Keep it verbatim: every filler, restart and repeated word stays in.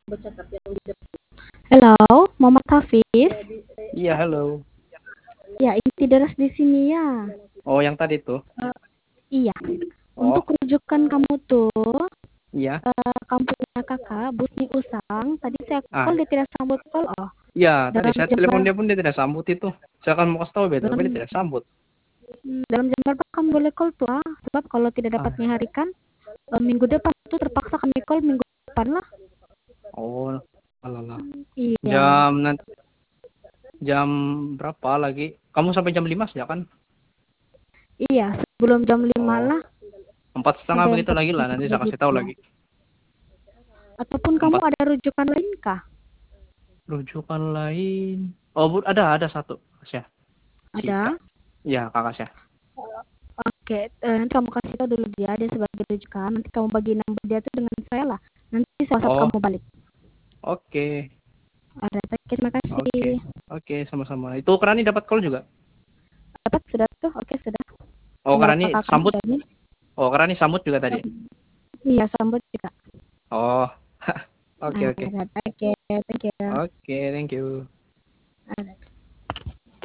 Halo, Muhammad Hafiz. Iya, halo. Ya, inti deras di sini ya. Oh, yang tadi tuh. Eh, iya, Oh, untuk rujukan kamu tuh, iya. eh, kamu punya kakak, Busni Usang. Tadi saya Ah, call, dia tidak sambut call. Oh, iya, tadi dalam saya jam telepon ber- dia pun dia tidak sambut itu. Saya akan mau kasih tahu betul, dalam tapi dia tidak sambut. hmm, dalam jam berapa kamu boleh call tuh? Ah, sebab kalau tidak dapat Ah, diharikan, eh, minggu depan tuh terpaksa kami call minggu depan lah. oh, alah. Iya, Jam nanti jam berapa lagi? Kamu sampai jam lima saja kan? iya, sebelum jam lima Oh, lah empat setengah sampai begitu empat lagi lah. Nanti saya kasih tahu begitu. lagi. Ataupun kamu Empat ada rujukan lain kah? rujukan lain. Oh, bu, ada ada satu. Saya, si Ada? kak. Iya, kakak saya. Oke, eh, nanti kamu kasih tahu dulu dia, dia sebagai rujukan. Nanti kamu bagi nomor dia tuh dengan saya lah. Nanti saya WhatsApp Oh, kamu balik. oke, Ada, oke, terima oke, kasih. oke, sama-sama. Itu Kerani dapat call juga. Dapat sudah tuh, oke sudah. Oh, Tinggal Kerani kakak kamu sambut. tadi. Oh, Kerani sambut juga tadi. Iya, sambut juga. Oh, oke, oke. Ada, oke, thank you. Oke, thank you. Ada.